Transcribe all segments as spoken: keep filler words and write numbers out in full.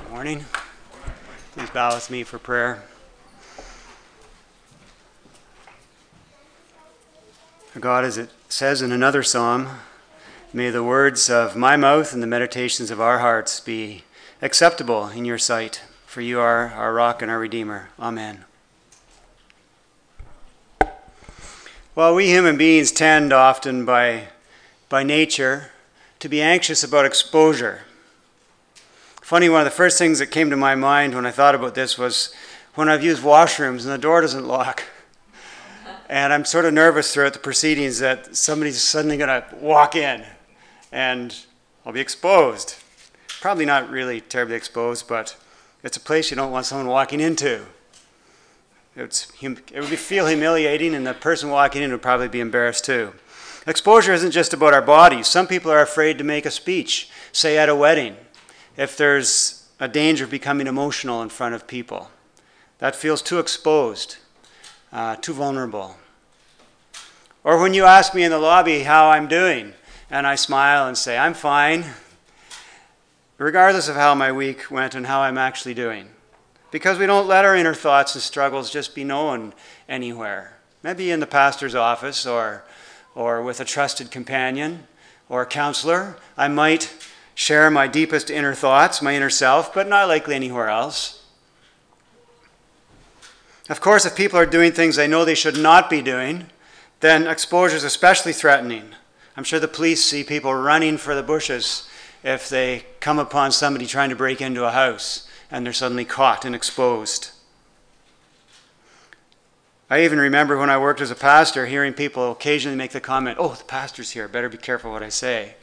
Good morning. Please bow with me for prayer. God, as it says in another psalm, may the words of my mouth and the meditations of our hearts be acceptable in your sight, for you are our rock and our redeemer. Amen. Well, we human beings tend often by, by nature to be anxious about exposure. Funny, one of the first things that came to my mind when I thought about this was when I've used washrooms and the door doesn't lock. And I'm sort of nervous throughout the proceedings that somebody's suddenly going to walk in and I'll be exposed. Probably not really terribly exposed, but it's a place you don't want someone walking into. It's, it would feel humiliating, and the person walking in would probably be embarrassed too. Exposure isn't just about our bodies. Some people are afraid to make a speech, say at a wedding, if there's a danger of becoming emotional in front of people. That feels too exposed, uh, too vulnerable. Or when you ask me in the lobby how I'm doing, and I smile and say, I'm fine, regardless of how my week went and how I'm actually doing. Because we don't let our inner thoughts and struggles just be known anywhere. Maybe in the pastor's office or, or with a trusted companion or a counselor, I might share my deepest inner thoughts, my inner self, but not likely anywhere else. Of course, if people are doing things they know they should not be doing, then exposure is especially threatening. I'm sure the police see people running for the bushes if they come upon somebody trying to break into a house and they're suddenly caught and exposed. I even remember when I worked as a pastor, hearing people occasionally make the comment, oh, the pastor's here, better be careful what I say.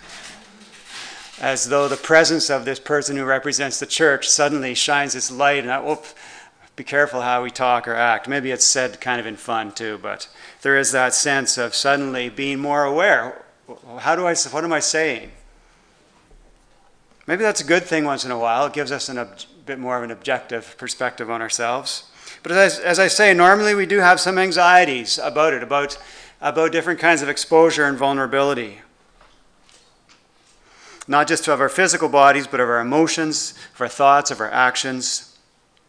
As though the presence of this person who represents the church suddenly shines its light, and I, oh, be careful how we talk or act. Maybe it's said kind of in fun too, but there is that sense of suddenly being more aware. How do I, what am I saying? Maybe that's a good thing once in a while. It gives us a ob- bit more of an objective perspective on ourselves. But as, as I say, normally we do have some anxieties about it, about, about different kinds of exposure and vulnerability. Not just of our physical bodies, but of our emotions, of our thoughts, of our actions.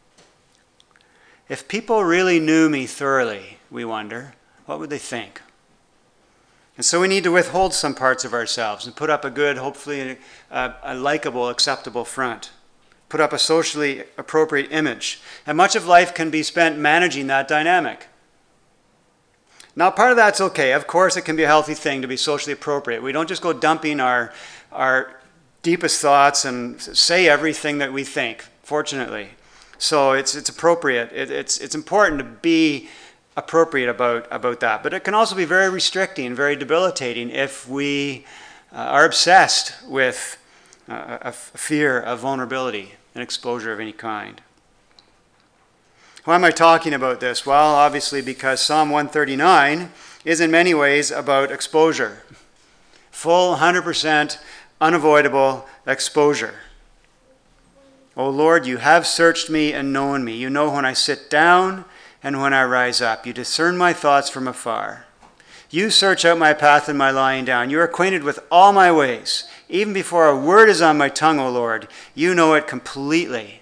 If people really knew me thoroughly, we wonder, what would they think? And so we need to withhold some parts of ourselves and put up a good, hopefully a, a likable, acceptable front. Put up a socially appropriate image. And much of life can be spent managing that dynamic. Now, part of that's okay. Of course, it can be a healthy thing to be socially appropriate. We don't just go dumping our, our deepest thoughts and say everything that we think, fortunately. So it's it's appropriate. It, it's it's important to be appropriate about, about that. But it can also be very restricting, very debilitating if we uh, are obsessed with uh, a fear of vulnerability and exposure of any kind. Why am I talking about this? Well, obviously because Psalm one thirty-nine is in many ways about exposure. Full, one hundred percent unavoidable exposure. O Lord, you have searched me and known me. You know when I sit down and when I rise up. You discern my thoughts from afar. You search out my path and my lying down. You are acquainted with all my ways. Even before a word is on my tongue, O Lord, you know it completely.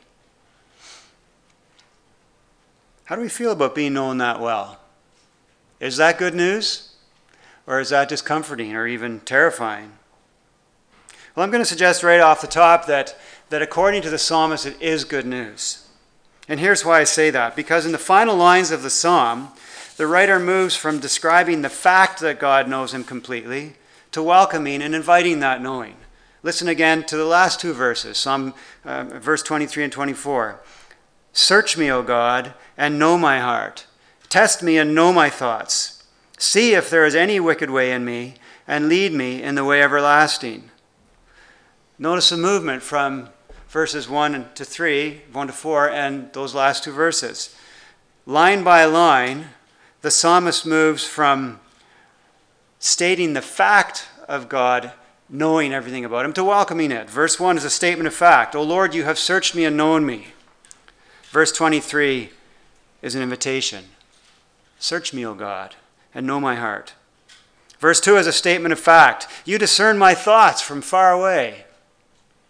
How do we feel about being known that well? Is that good news? Or is that discomforting or even terrifying? Well, I'm going to suggest right off the top that, that according to the psalmist, it is good news. And here's why I say that. Because in the final lines of the psalm, the writer moves from describing the fact that God knows him completely to welcoming and inviting that knowing. Listen again to the last two verses, Psalm uh, verse twenty-three and twenty-four. Search me, O God, and know my heart. Test me and know my thoughts. See if there is any wicked way in me, and lead me in the way everlasting. Notice the movement from verses one to three, one to four, and those last two verses. Line by line, the psalmist moves from stating the fact of God knowing everything about him to welcoming it. Verse one is a statement of fact. O Lord, you have searched me and known me. Verse twenty-three is an invitation. Search me, O God, and know my heart. Verse two is a statement of fact. You discern my thoughts from far away.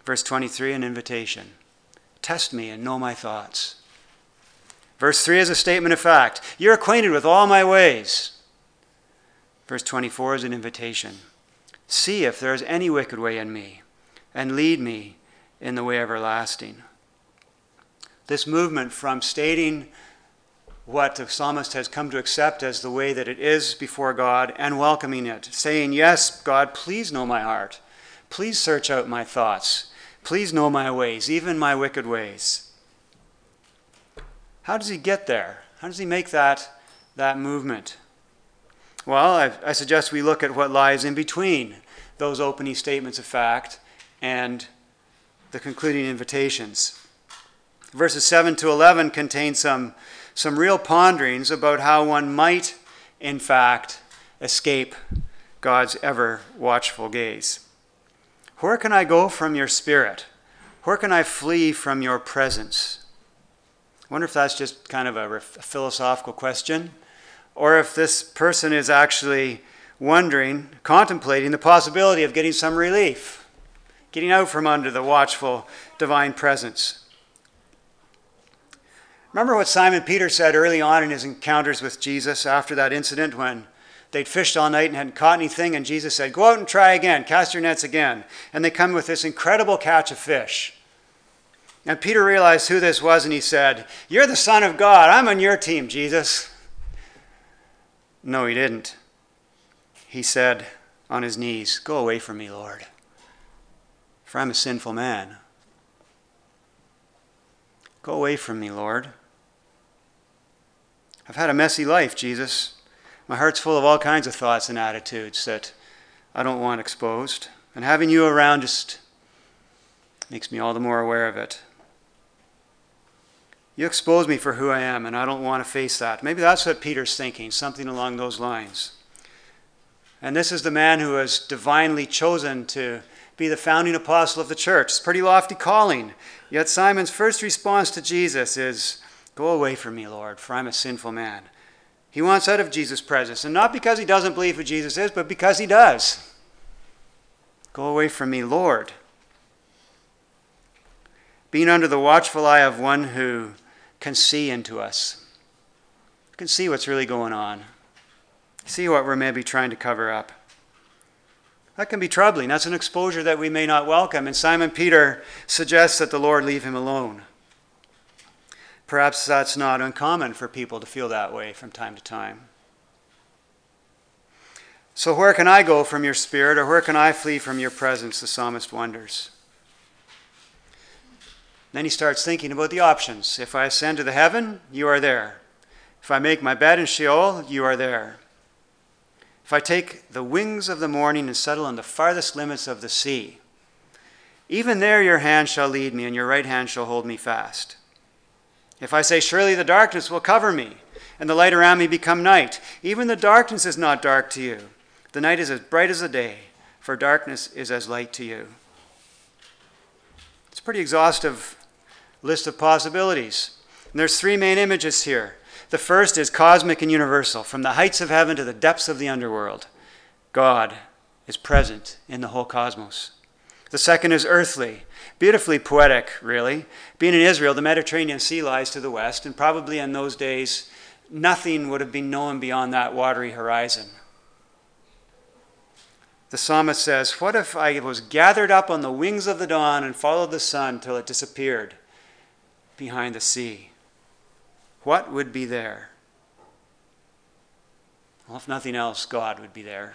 Verse twenty-three, an invitation. Test me and know my thoughts. Verse three is a statement of fact. You're acquainted with all my ways. Verse twenty-four is an invitation. See if there is any wicked way in me, and lead me in the way everlasting. This movement from stating what the psalmist has come to accept as the way that it is before God and welcoming it, saying, yes, God, please know my heart. Please search out my thoughts. Please know my ways, even my wicked ways. How does he get there? How does he make that, that movement? Well, I, I suggest we look at what lies in between those opening statements of fact and the concluding invitations. Verses seven to eleven contain some, some real ponderings about how one might, in fact, escape God's ever-watchful gaze. Where can I go from your spirit? Where can I flee from your presence? I wonder if that's just kind of a, a philosophical question, or if this person is actually wondering, contemplating the possibility of getting some relief, getting out from under the watchful divine presence. Remember what Simon Peter said early on in his encounters with Jesus after that incident when they'd fished all night and hadn't caught anything, and Jesus said, go out and try again, cast your nets again. And they come with this incredible catch of fish. And Peter realized who this was, and he said, you're the Son of God. I'm on your team, Jesus. No, he didn't. He said on his knees, go away from me, Lord, for I'm a sinful man. Go away from me, Lord. I've had a messy life, Jesus. My heart's full of all kinds of thoughts and attitudes that I don't want exposed. And having you around just makes me all the more aware of it. You expose me for who I am, and I don't want to face that. Maybe that's what Peter's thinking, something along those lines. And this is the man who was divinely chosen to be the founding apostle of the church. It's a pretty lofty calling. Yet Simon's first response to Jesus is, go away from me, Lord, for I'm a sinful man. He wants out of Jesus' presence, and not because he doesn't believe who Jesus is, but because he does. Go away from me, Lord. Being under the watchful eye of one who can see into us, can see what's really going on, see what we're maybe trying to cover up. That can be troubling. That's an exposure that we may not welcome. And Simon Peter suggests that the Lord leave him alone. Perhaps that's not uncommon for people to feel that way from time to time. So where can I go from your spirit, or where can I flee from your presence, the psalmist wonders. Then he starts thinking about the options. If I ascend to the heaven, you are there. If I make my bed in Sheol, you are there. If I take the wings of the morning and settle on the farthest limits of the sea, even there your hand shall lead me, and your right hand shall hold me fast. If I say, surely the darkness will cover me, and the light around me become night, even the darkness is not dark to you. The night is as bright as the day, for darkness is as light to you. It's a pretty exhaustive list of possibilities. And there's three main images here. The first is cosmic and universal. From the heights of heaven to the depths of the underworld, God is present in the whole cosmos. The second is earthly, beautifully poetic, really. Being in Israel, the Mediterranean Sea lies to the west, and probably in those days, nothing would have been known beyond that watery horizon. The psalmist says, what if I was gathered up on the wings of the dawn and followed the sun till it disappeared behind the sea? What would be there? Well, if nothing else, God would be there.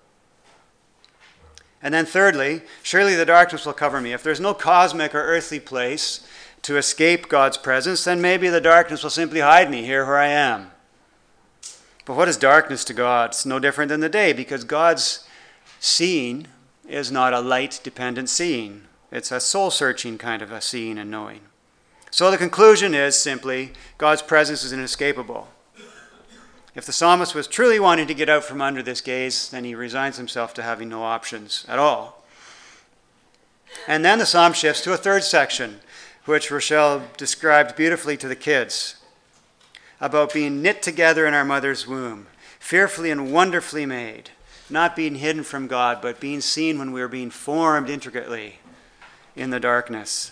And then thirdly, surely the darkness will cover me. If there's no cosmic or earthly place to escape God's presence, then maybe the darkness will simply hide me here where I am. But what is darkness to God? It's no different than the day, because God's seeing is not a light-dependent seeing. It's a soul-searching kind of a seeing and knowing. So the conclusion is simply, God's presence is inescapable. If the psalmist was truly wanting to get out from under this gaze, then he resigns himself to having no options at all. And then the psalm shifts to a third section, which Rochelle described beautifully to the kids, about being knit together in our mother's womb, fearfully and wonderfully made, not being hidden from God, but being seen when we were being formed intricately in the darkness.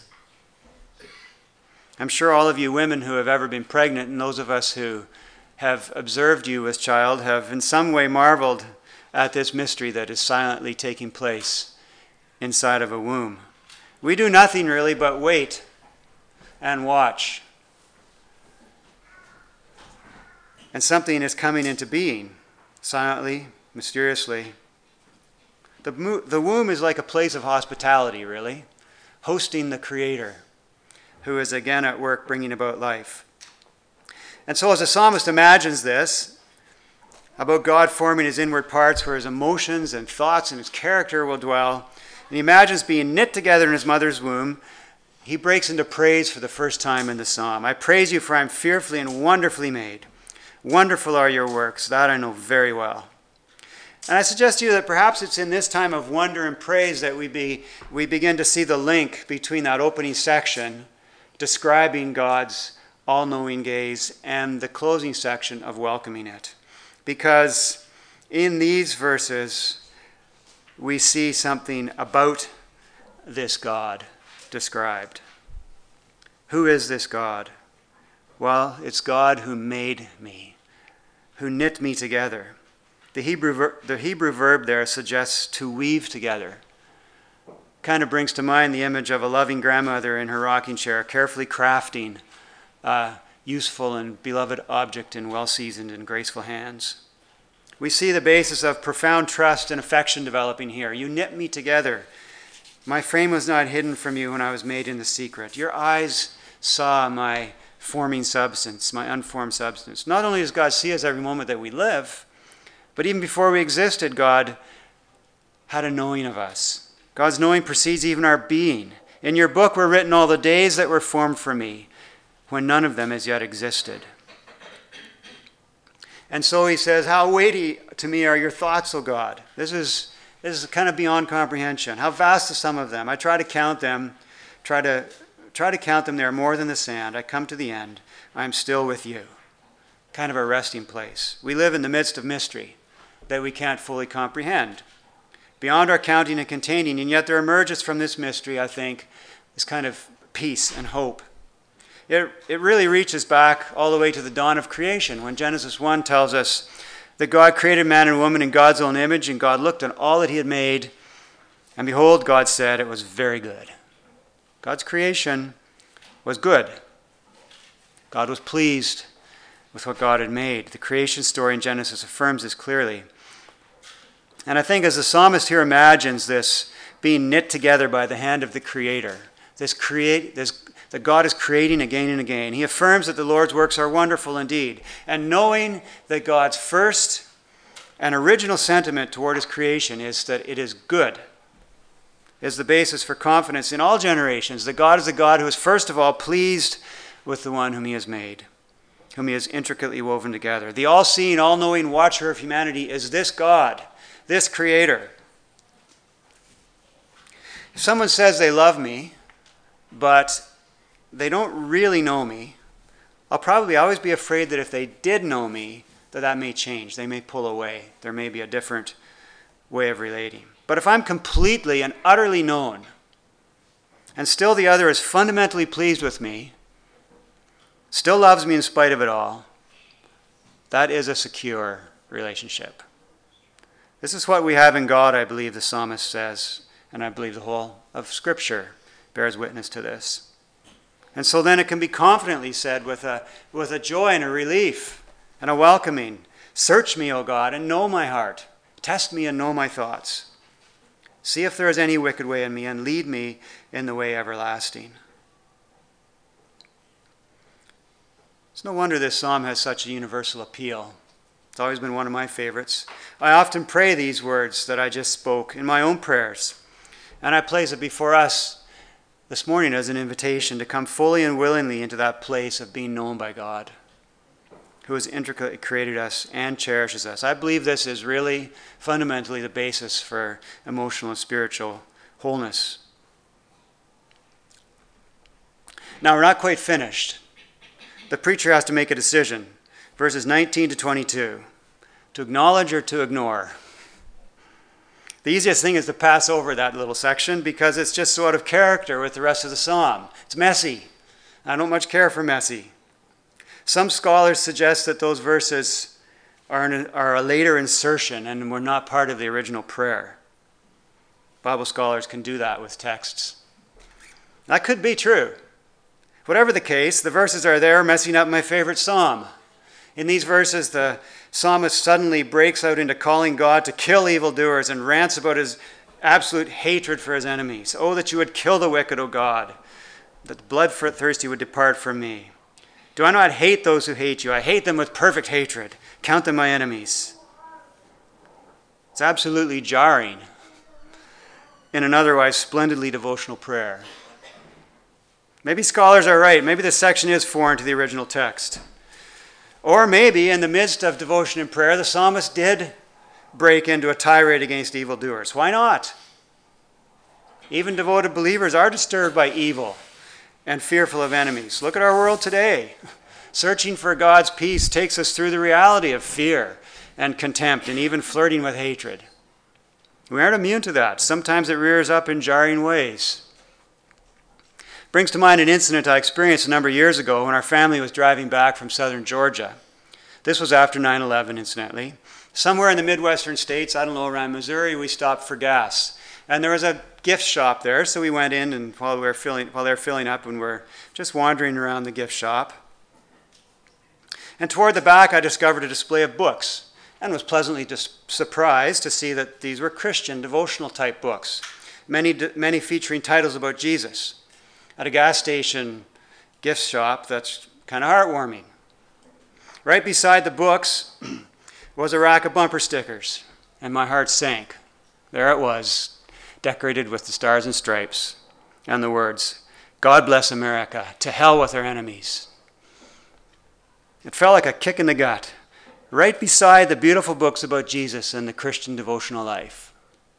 I'm sure all of you women who have ever been pregnant, and those of us who have observed you as child, have in some way marveled at this mystery that is silently taking place inside of a womb. We do nothing really but wait and watch. And something is coming into being, silently, mysteriously. The, mo- the womb is like a place of hospitality, really, hosting the Creator, who is again at work bringing about life. And so as the psalmist imagines this, about God forming his inward parts where his emotions and thoughts and his character will dwell, and he imagines being knit together in his mother's womb, he breaks into praise for the first time in the psalm. I praise you, for I am fearfully and wonderfully made. Wonderful are your works, that I know very well. And I suggest to you that perhaps it's in this time of wonder and praise that we be we begin to see the link between that opening section describing God's all-knowing gaze and the closing section of welcoming it. Because in these verses, we see something about this God described. Who is this God? Well, it's God who made me, who knit me together. The Hebrew, ver- the Hebrew verb there suggests to weave together. Kind of brings to mind the image of a loving grandmother in her rocking chair, carefully crafting a useful and beloved object in well-seasoned and graceful hands. We see the basis of profound trust and affection developing here. You knit me together. My frame was not hidden from you when I was made in the secret. Your eyes saw my forming substance, my unformed substance. Not only does God see us every moment that we live, but even before we existed, God had a knowing of us. God's knowing precedes even our being. In your book were written all the days that were formed for me, when none of them as yet existed. And so he says, how weighty to me are your thoughts, O God. This is, this is kind of beyond comprehension. How vast are some of them? I try to count them, try to, try to count them. They are more than the sand. I come to the end. I am still with you. Kind of a resting place. We live in the midst of mystery that we can't fully comprehend, beyond our counting and containing, and yet there emerges from this mystery, I think, this kind of peace and hope. It, it really reaches back all the way to the dawn of creation, when Genesis one tells us that God created man and woman in God's own image, and God looked on all that he had made, and behold, God said it was very good. God's creation was good. God was pleased with what God had made. The creation story in Genesis affirms this clearly. And I think as the psalmist here imagines this being knit together by the hand of the Creator, this create this that God is creating again and again, he affirms that the Lord's works are wonderful indeed. And knowing that God's first and original sentiment toward his creation is that it is good, is the basis for confidence in all generations, that God is a God who is first of all pleased with the one whom he has made, whom he has intricately woven together. The all-seeing, all-knowing watcher of humanity is this God, this Creator. If someone says they love me, but they don't really know me, I'll probably always be afraid that if they did know me, that that may change. They may pull away. There may be a different way of relating. But if I'm completely and utterly known, and still the other is fundamentally pleased with me, still loves me in spite of it all, that is a secure relationship. This is what we have in God, I believe the psalmist says, and I believe the whole of Scripture bears witness to this. And so then it can be confidently said with a, with a joy and a relief and a welcoming, search me, O God, and know my heart. Test me and know my thoughts. See if there is any wicked way in me, and lead me in the way everlasting. It's no wonder this psalm has such a universal appeal. It's always been one of my favorites. I often pray these words that I just spoke in my own prayers, and I place it before us this morning as an invitation to come fully and willingly into that place of being known by God, who has intricately created us and cherishes us. I believe this is really fundamentally the basis for emotional and spiritual wholeness. Now, we're not quite finished. The preacher has to make a decision. Verses nineteen to twenty-two. To acknowledge or to ignore. The easiest thing is to pass over that little section because it's just so out of character with the rest of the psalm. It's messy. I don't much care for messy. Some scholars suggest that those verses are, an, are a later insertion and were not part of the original prayer. Bible scholars can do that with texts. That could be true. Whatever the case, the verses are there messing up my favorite psalm. In these verses, the psalmist suddenly breaks out into calling God to kill evildoers and rants about his absolute hatred for his enemies. Oh, that you would kill the wicked, O God, that the bloodthirsty would depart from me. Do I not hate those who hate you? I hate them with perfect hatred. Count them my enemies. It's absolutely jarring in an otherwise splendidly devotional prayer. Maybe scholars are right. Maybe this section is foreign to the original text. Or maybe in the midst of devotion and prayer, the psalmist did break into a tirade against evildoers. Why not? Even devoted believers are disturbed by evil and fearful of enemies. Look at our world today. Searching for God's peace takes us through the reality of fear and contempt and even flirting with hatred. We aren't immune to that. Sometimes it rears up in jarring ways. Brings to mind an incident I experienced a number of years ago when our family was driving back from southern Georgia. This was after nine eleven, incidentally. Somewhere in the Midwestern states, I don't know, around Missouri, we stopped for gas. And there was a gift shop there, so we went in, and while we were filling, while they were filling up, and we were just wandering around the gift shop. And toward the back, I discovered a display of books, and was pleasantly dis- surprised to see that these were Christian devotional type books, many many featuring titles about Jesus. At a gas station gift shop, that's kind of heartwarming. Right beside the books was a rack of bumper stickers, and my heart sank. There it was, decorated with the stars and stripes, and the words, "God bless America, to hell with our enemies." It felt like a kick in the gut, right beside the beautiful books about Jesus and the Christian devotional life.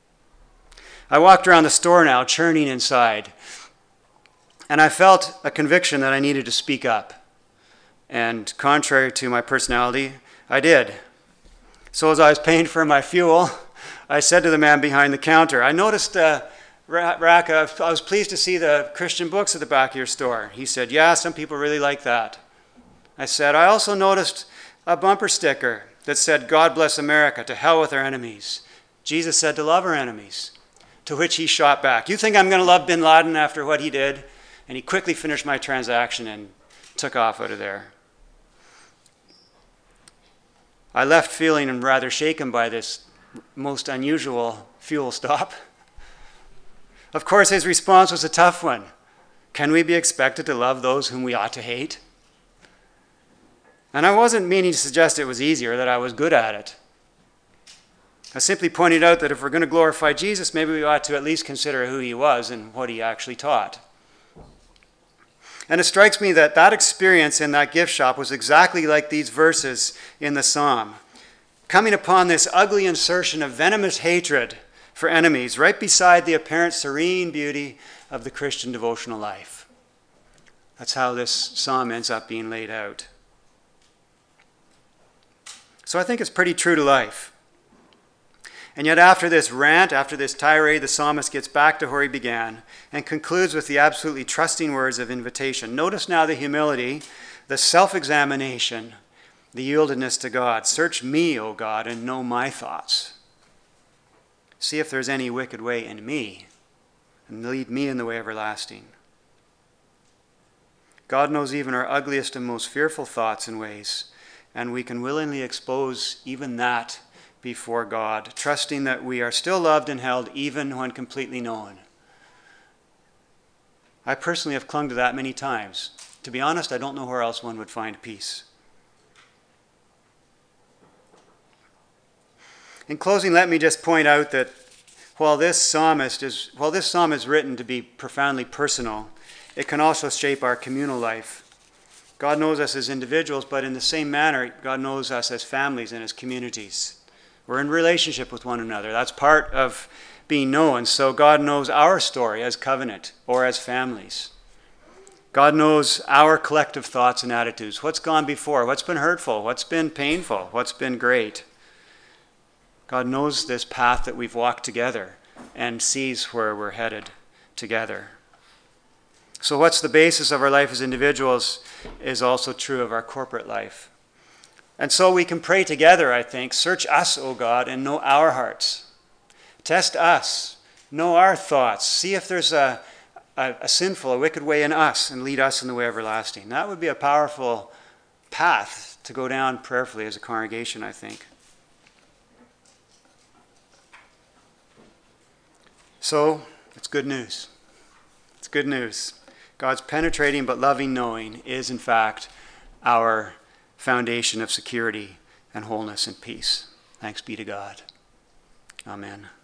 I walked around the store now, churning inside, and I felt a conviction that I needed to speak up. And contrary to my personality, I did. So as I was paying for my fuel, I said to the man behind the counter, "I noticed, uh, Rack, I was pleased to see the Christian books at the back of your store." He said, "Yeah, some people really like that." I said, "I also noticed a bumper sticker that said, 'God bless America, to hell with our enemies.' Jesus said to love our enemies." To which he shot back, "You think I'm going to love bin Laden after what he did?" And he quickly finished my transaction and took off out of there. I left feeling rather shaken by this most unusual fuel stop. Of course, his response was a tough one. Can we be expected to love those whom we ought to hate? And I wasn't meaning to suggest it was easier, that I was good at it. I simply pointed out that if we're going to glorify Jesus, maybe we ought to at least consider who he was and what he actually taught. And it strikes me that that experience in that gift shop was exactly like these verses in the psalm. Coming upon this ugly insertion of venomous hatred for enemies right beside the apparent serene beauty of the Christian devotional life. That's how this psalm ends up being laid out. So I think it's pretty true to life. And yet after this rant, after this tirade, the psalmist gets back to where he began and concludes with the absolutely trusting words of invitation. Notice now the humility, the self-examination, the yieldedness to God. "Search me, O God, and know my thoughts. See if there's any wicked way in me, and lead me in the way everlasting." God knows even our ugliest and most fearful thoughts and ways, and we can willingly expose even that before God, trusting that we are still loved and held even when completely known. I personally have clung to that many times. To be honest, I don't know where else one would find peace. In closing, let me just point out that while this psalmist is, while this psalm is written to be profoundly personal, it can also shape our communal life. God knows us as individuals, but in the same manner, God knows us as families and as communities. We're in relationship with one another. That's part of being known. So God knows our story as covenant or as families. God knows our collective thoughts and attitudes. What's gone before? What's been hurtful? What's been painful? What's been great? God knows this path that we've walked together and sees where we're headed together. So what's the basis of our life as individuals is also true of our corporate life. And so we can pray together, I think. Search us, O God, and know our hearts. Test us. Know our thoughts. See if there's a, a, a sinful, a wicked way in us, and lead us in the way everlasting. That would be a powerful path to go down prayerfully as a congregation, I think. So, it's good news. It's good news. God's penetrating but loving knowing is, in fact, our foundation of security and wholeness and peace. Thanks be to God. Amen.